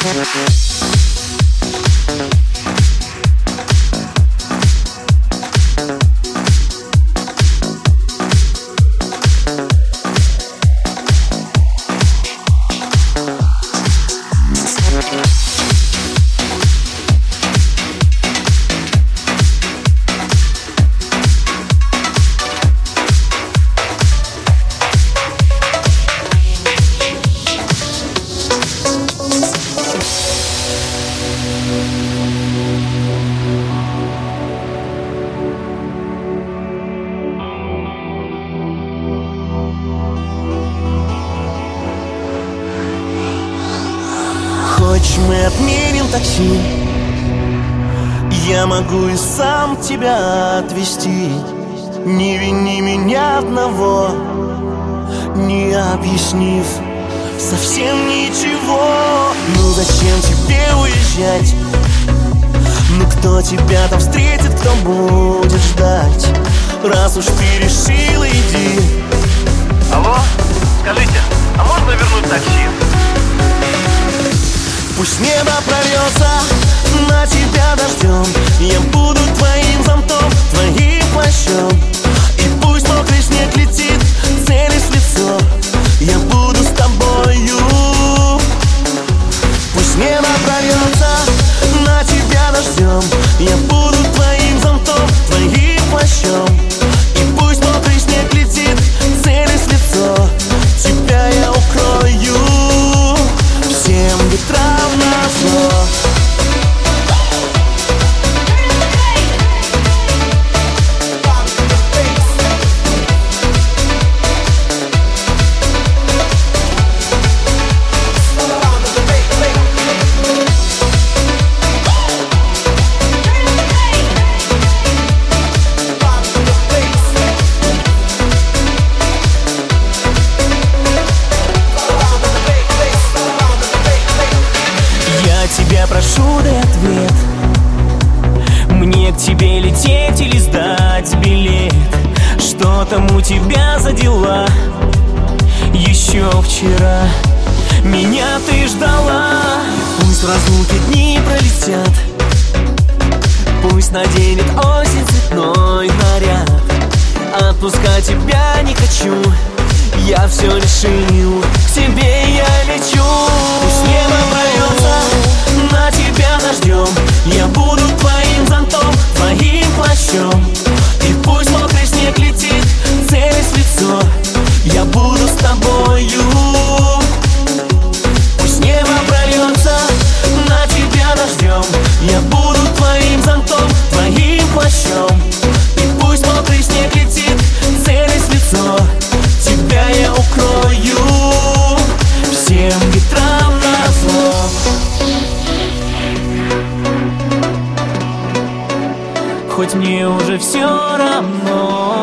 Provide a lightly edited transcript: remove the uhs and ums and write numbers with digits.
Хочешь, мы отменим такси? Я могу и сам тебя отвезти. Не вини меня одного, не объяснив совсем ничего. Ну зачем тебе уезжать? Ну кто тебя там встретит, кто будет ждать? Раз уж ты решила, иди. Алло, скажите, а можно вернуть такси? Пусть небо прольется на тебя дождем, я буду твоим зонтом, твоим плащом. И пусть мокрый снег летит, целясь в лицо, я буду с тобою. Пусть небо прольется на тебя дождем, я буду твоим зонтом, твоим плащом. И пусть мокрый снег летит, целясь в лицо, тебя я укрою всем ветрам назло. Тебя прошу, дай ответ. Мне к тебе лететь или сдать билет? Что там у тебя за дела? Еще вчера меня ты ждала. Пусть в разлуке дни пролетят, пусть наденет осень цветной наряд. Отпускать тебя не хочу, я все решил, к тебе я лечу. Пусть небо прольется на тебя дождем, я буду твоим зонтом, твоим плащом. И пусть мокрый снег летит, целясь в лицо, я буду с тобою. Пусть небо прольется на тебя дождем, я буду твоим зонтом, твоим плащом. И пусть мокрый снег летит, целясь в лицо, тебя я укрою всем ветрам назло. Хоть мне уже все равно,